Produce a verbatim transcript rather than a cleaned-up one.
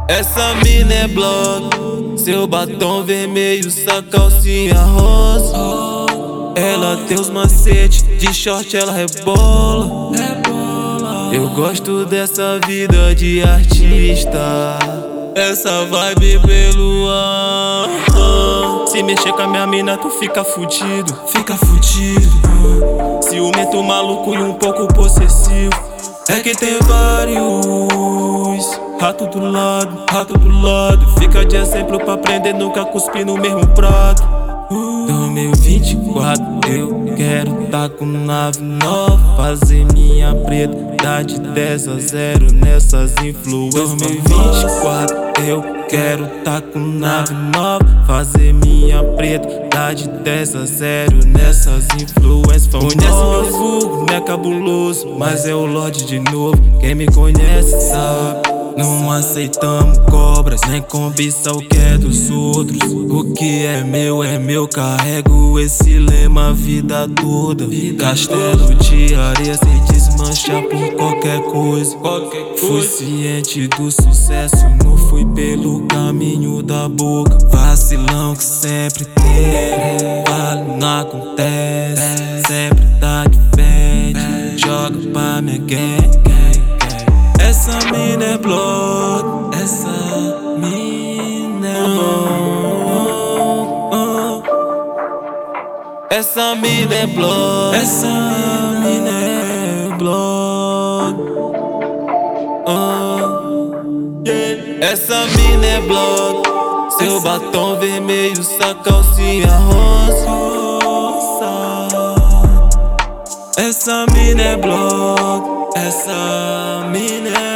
Essa mina é bloco, seu batom vermelho, sua calcinha rosa. Ela tem os macetes, de short ela rebola. Eu gosto dessa vida de artista, essa vibe pelo ar. Se mexer com a minha mina tu fica fudido, fica fudido. Ciumento maluco e um pouco possessivo. É que tem vários rato do lado, rato do lado. Fica de exemplo pra aprender, nunca cuspir no mesmo prato. dois mil e vinte e quatro eu quero tá com nave nova, fazer minha preta, dar de dez a zero nessas influências. dois mil e vinte e quatro eu quero tá com nave nova, fazer minha preta, dar de dez a zero nessas influências. Conhece meu vulgo, não é cabuloso, mas é o Lorde de novo. Quem me conhece sabe, não aceitamos cobras, nem cobiça o que é dos outros. O que é meu é meu, carrego esse lema a vida toda. Castelo de areia sem desmanchar por qualquer coisa. Fui ciente do sucesso, não fui pelo caminho da boca. Vacilão que sempre tem, vale não acontece. Sempre tá de frente, joga pra minha gang. Essa mina é blood, essa mina é oh, oh. Essa mina é blood, essa mina é blood, oh. Essa mina é blood, seu batom vermelho, sua calcinha rosa. Essa mina é blood, essa mina é